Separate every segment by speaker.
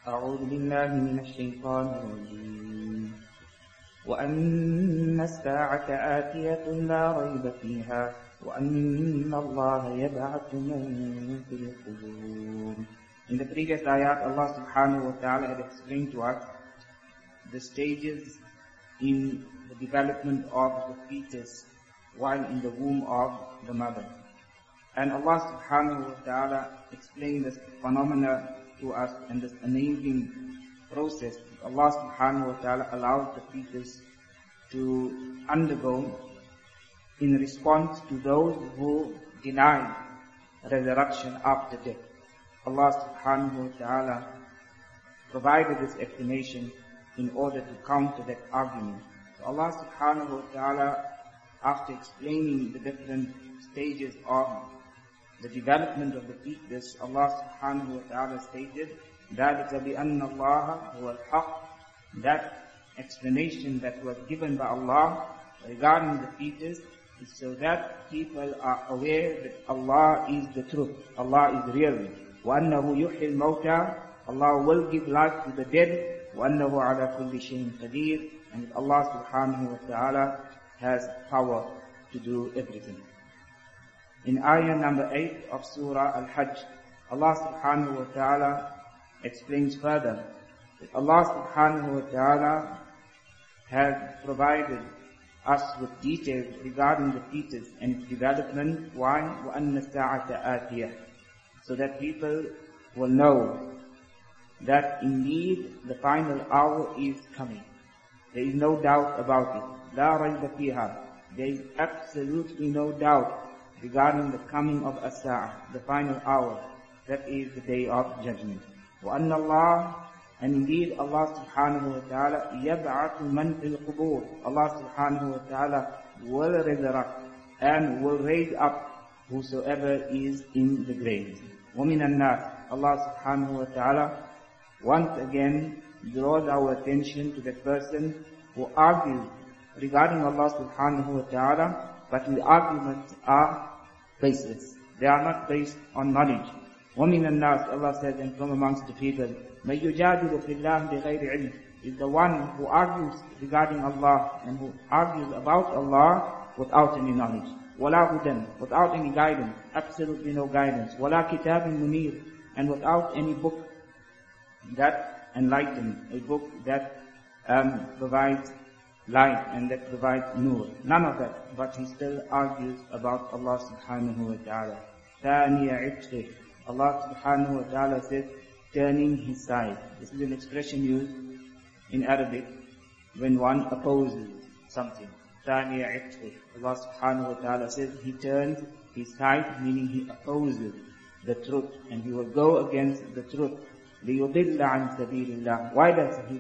Speaker 1: أعوذ بالله من الشيطان الرجيم وأن الساعة آتية لا ريب فيها وأن الله يبعث من في القبور. In the previous ayat, Allah subhanahu wa ta'ala had explained to us the stages in the development of the fetus while in the womb of the mother. And Allah subhanahu wa ta'ala explained this phenomena to us and this amazing process. Allah subhanahu wa ta'ala allows the fetus to undergo in response to those who deny resurrection after death. Allah subhanahu wa ta'ala provided this explanation in order to counter that argument. So Allah subhanahu wa ta'ala, after explaining the different stages of the development of the fetus, Allah subhanahu wa ta'ala stated, ذَلِكَ بِأَنَّ اللَّهَ هُوَ الْحَقِّ. That explanation that was given by Allah regarding the fetus is so that people are aware that Allah is the truth, Allah is real. وَأَنَّهُ يُحْيِي الْمَوْتَى. Allah will give life to the dead. وَأَنَّهُ عَلَى كُلِّ شَيْءٍ قَدِيرٌ. And Allah subhanahu wa ta'ala has power to do everything. In ayah number 8 of Surah Al-Hajj, Allah subhanahu wa ta'ala explains further that Allah subhanahu wa ta'ala has provided us with details regarding the fetus and its development. Why? وَأَنَّ السَّاعَةَ آتِيَةٌ. So that people will know that indeed the final hour is coming. There is no doubt about it. لَا رَيْبَ فِيهَا. There is absolutely no doubt regarding the coming of as-sa'ah, the final hour. That is the day of judgment. وَأَنَّ اللَّهَ. And indeed Allah subhanahu wa ta'ala يَبْعَثُ مَنْ فِي الْقُبُورِ. Allah subhanahu wa ta'ala will resurrect and will raise up whosoever is in the grave. وَمِنَ النَّاسِ. Allah subhanahu wa ta'ala once again draws our attention to the person who argues regarding Allah subhanahu wa ta'ala, but the arguments are baseless. They are not based on knowledge. وَمِنَ النَّاسِ. Allah says, and from amongst the people, مَن يُجَادِلُ فِي اللَّهِ بِغَيْرِ عِلْمٍ. Is the one who argues regarding Allah and who argues about Allah without any knowledge. وَلَا هُدًى. Without any guidance. Absolutely no guidance. وَلَا كِتَابٍ مُنِيرٍ. And without any book that enlightens, a book that provides light and that provides nur. None of that. But he still argues about Allah subhanahu wa ta'ala. ثَانِيَ عِطْفِهِ. Allah subhanahu wa ta'ala says, turning his side. This is an expression used in Arabic when one opposes something. ثَانِيَ عِطْفِهِ. Allah subhanahu wa ta'ala says, he turns his side, meaning he opposes the truth and he will go against the truth. لِيُضِلَّ عَنْ سَبِيلِ اللَّهِ. Why does he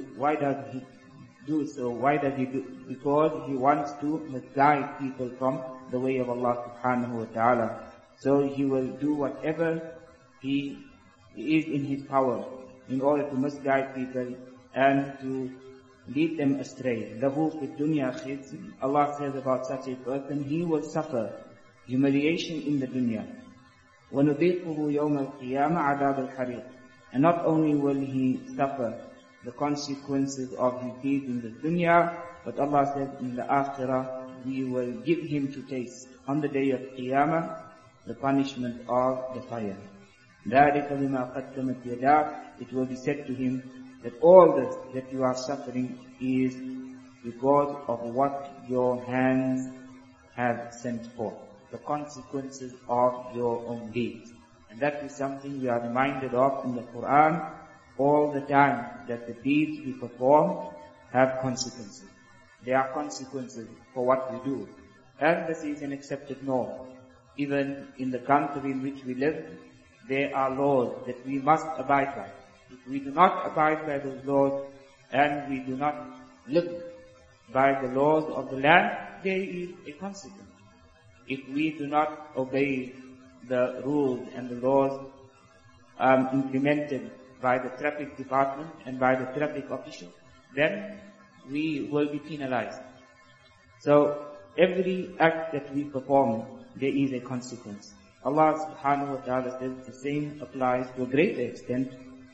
Speaker 1: do so? Why does he do? Because he wants to misguide people from the way of Allah subhanahu wa ta'ala. So he will do whatever he is in his power in order to misguide people and to lead them astray. لَهُ فِي الدُّنْيَا خِزْيٌ. Allah says about such a person, he will suffer humiliation in the dunya. وَنُذِيقُهُ يَوْمَ الْقِيَامَةِ عَذَابَ الْحَرِيقِ. And not only will he suffer the consequences of his deeds in the dunya, but Allah said in the akhirah, we will give him to taste on the day of Qiyamah the punishment of the fire. ذَلِكَ بِمَا قَدَّمَتْ يَدَاكَ. It will be said to him that all this that you are suffering is because of what your hands have sent forth. The consequences of your own deeds. And that is something we are reminded of in the Quran all the time, that the deeds we perform have consequences. There are consequences for what we do. And this is an accepted norm. Even in the country in which we live, there are laws that we must abide by. If we do not abide by those laws and we do not live by the laws of the land, there is a consequence. If we do not obey the rules and the laws implemented by the traffic department and by the traffic official, then we will be penalized. So every act that we perform, there is a consequence. Allah subhanahu wa ta'ala says the same applies to a greater extent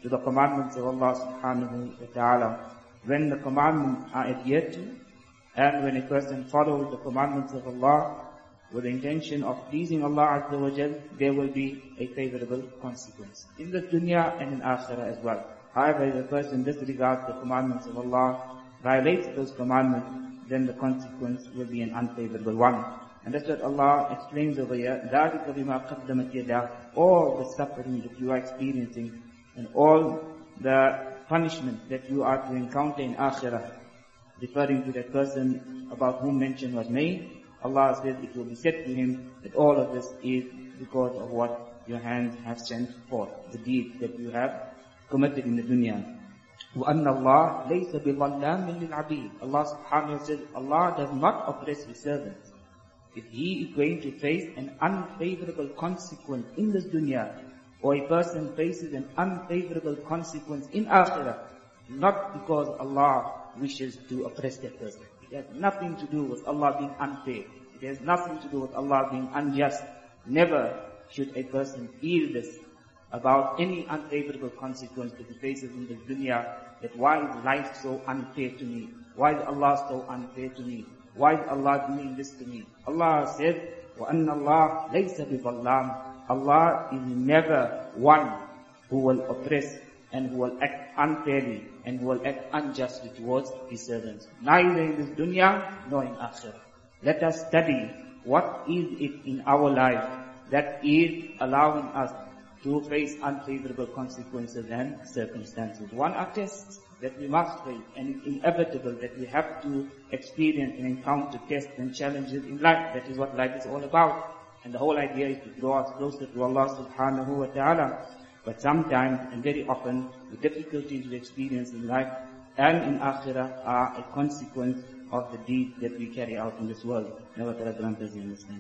Speaker 1: to the commandments of Allah subhanahu wa ta'ala. When the commandments are adhered to, and when a person follows the commandments of Allah with the intention of pleasing Allah Azza wa Jal, there will be a favorable consequence in the dunya and in akhirah as well. However, if a person disregards the commandments of Allah, violates those commandments, then the consequence will be an unfavorable one. And that's what Allah explains over here. ذَلِكَ بِمَا قَدَّمَتْ يَدَاهُ. All the suffering that you are experiencing and all the punishment that you are to encounter in akhirah, referring to that person about whom mention was made, Allah says it will be said to him that all of this is because of what your hands have sent forth, the deed that you have committed in the dunya. وَأَنَّ اللَّهَ لَيْسَ بِظَلَّامٍ لِلْعَبِيدِ. Allah subhanahu wa ta'ala says, Allah does not oppress His servants. If He is going to face an unfavorable consequence in this dunya, or a person faces an unfavorable consequence in akhirah, not because Allah wishes to oppress that person. It has nothing to do with Allah being unfair. It has nothing to do with Allah being unjust. Never should a person feel this about any unfavorable consequence that he faces in the dunya, that why is life so unfair to me? Why is Allah so unfair to me? Why is Allah doing this to me? Allah said, وَأَنَّ اللَّهَ لَيْسَ بِظَلَّامٍ. Allah is never one who will oppress and who will act unfairly and who will act unjustly towards His servants, neither in this dunya nor in akhirah. Let us study what is it in our life that is allowing us to face unfavorable consequences and circumstances. One are tests that we must face, and it's inevitable that we have to experience and encounter tests and challenges in life. That is what life is all about. And the whole idea is to draw us closer to Allah subhanahu wa ta'ala. But sometimes, and very often, the difficulties we experience in life and in akhirah are a consequence of the deeds that we carry out in this world. May Allah grant us the understanding.